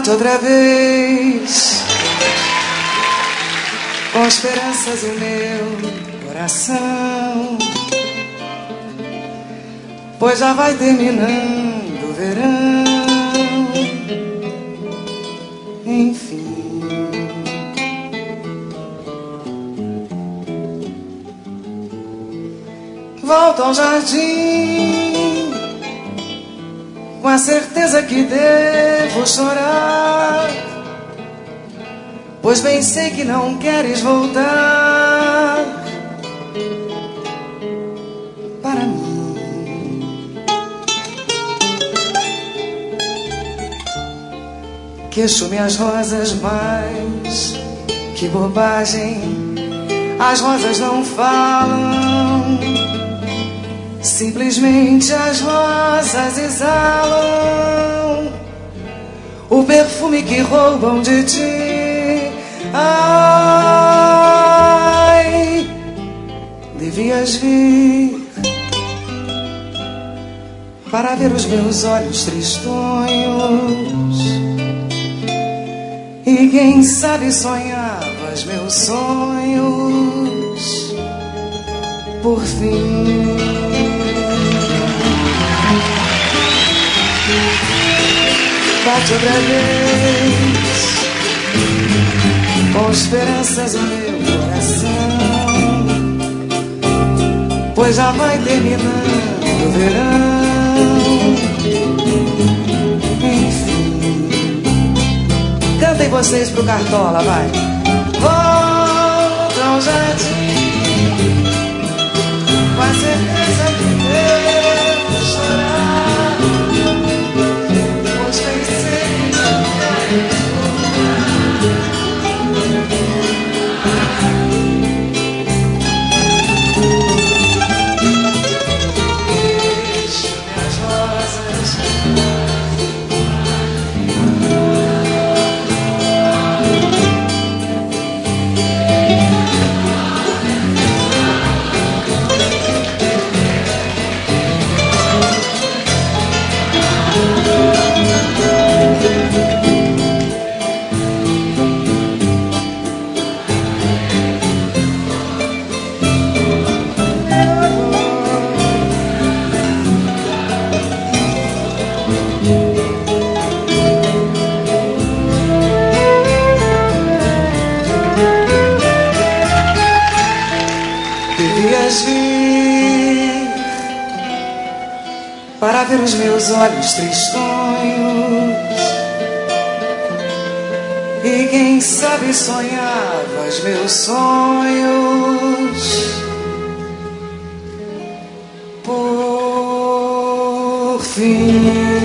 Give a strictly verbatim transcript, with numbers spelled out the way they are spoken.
Bate outra vez, com esperanças em meu coração, pois já vai terminando o verão. Enfim, volto ao jardim, com a certeza que devo chorar, pois bem sei que não queres voltar para mim. Queixo-me as rosas, mas que bobagem, as rosas não falam, simplesmente as rosas exalam o perfume que roubam de ti. Ai, devias vir para ver os meus olhos tristonhos, e quem sabe sonhavas meus sonhos por fim. Bate outra vez, com esperanças em meu coração, pois já vai terminando o verão. Enfim, cantem vocês pro Cartola, vai. Volta ao jardim, com a certeza que devo chorar, pois pensei que não queres vir para ver os meus olhos tristonhos, e quem sabe sonhavas meus sonhos por fim.